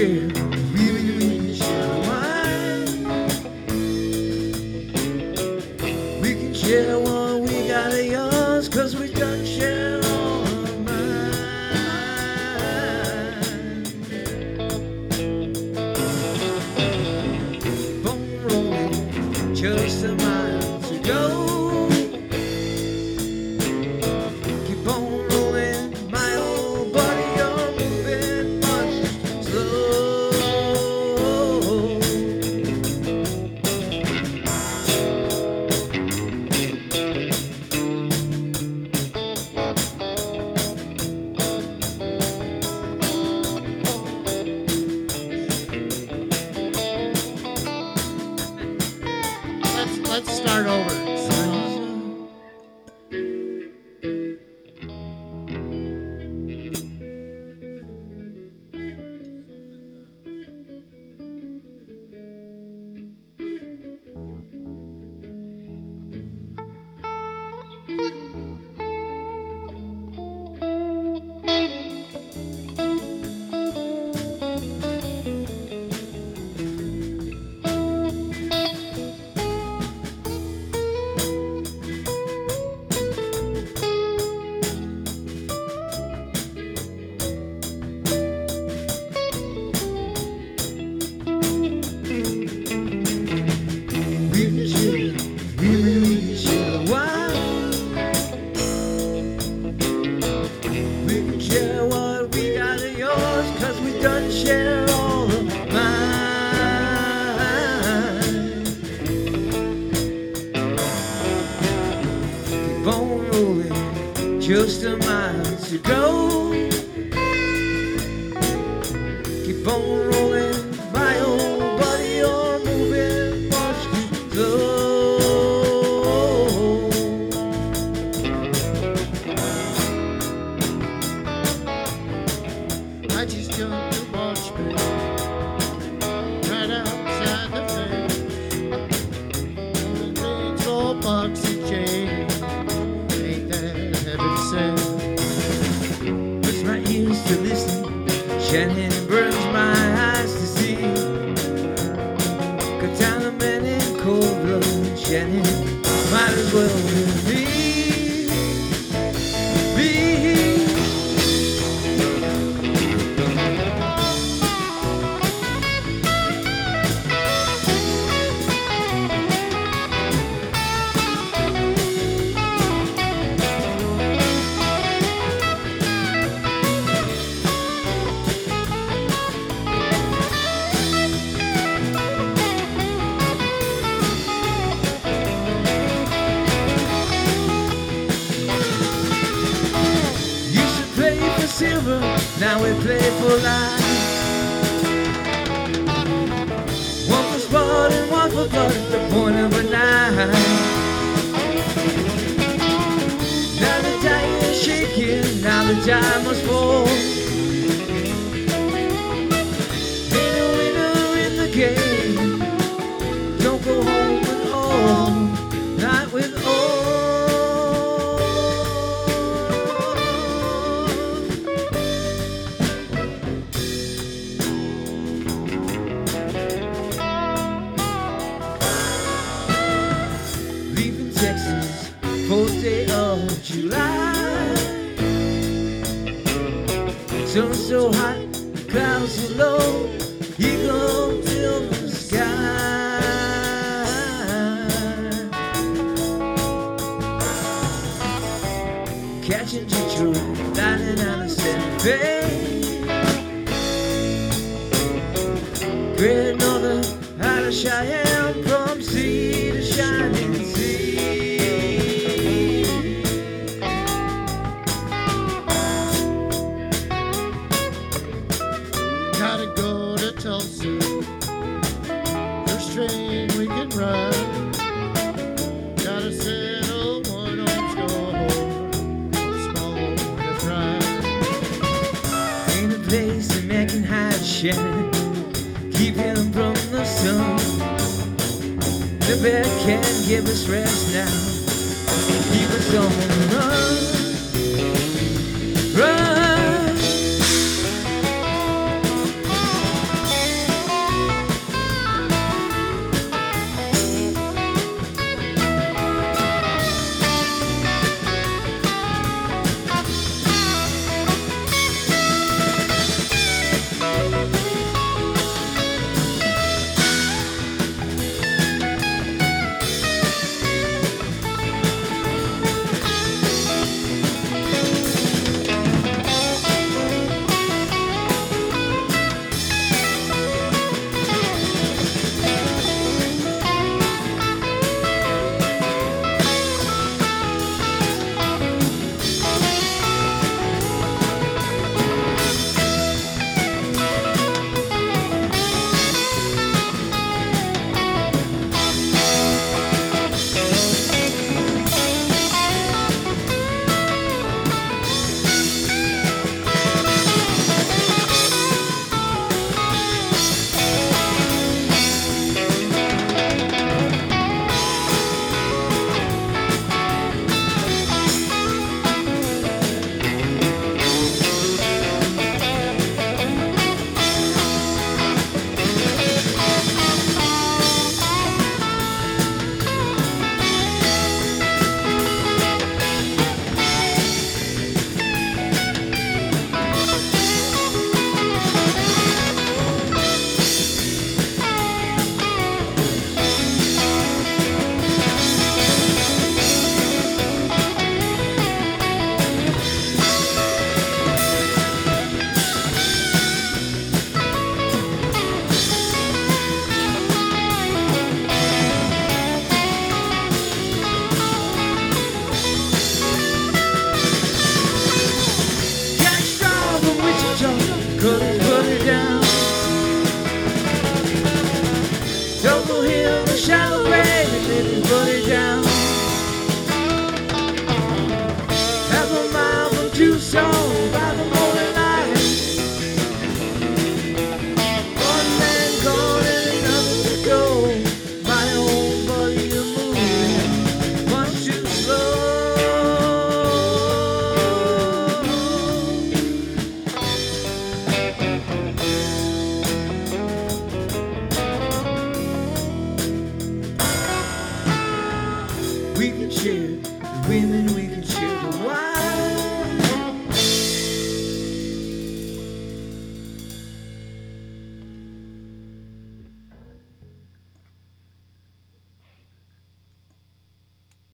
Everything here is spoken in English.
share, we can share wine. We can share what we got of yours, 'cause we done share all of mine. Bone rolling, just a mile to go. Keep on rolling, my old buddy, you're moving much slow. Let's start over. We can share wine. We can share what we got of yours, 'cause we done share all of mine. Keep on rolling, just a mile to go. Keep on rolling, my old buddy, you're moving much too slow. I just jumped to watch me right outside the fence. It's all boxy chain. Ain't that heaven sent? Puts my ears to listen, shining burns my eyes to see. Got down a man in cold blood, shining might as well be me. Be. Used to play for silver, now we play for life. One for sport and one for blood, the point of a knife. Now the die is shaking, now the die must fall. Ain't a winner in the game, don't go home with all, not with all. Leaving Texas, 4th day of July. Sun so hot, clouds so low, eagle till the sky. Catching Detroit, lining out of Santa Fe. Great Northern, out of Cheyenne, from sea to shining sea. Gotta go to Tulsa. First train we can ride. Gotta settle one on score. Small to pride. Ain't a place a man can hide shining, keep him from the sun. The bear can't give us rest now, keep us on the run. Run. to the wild.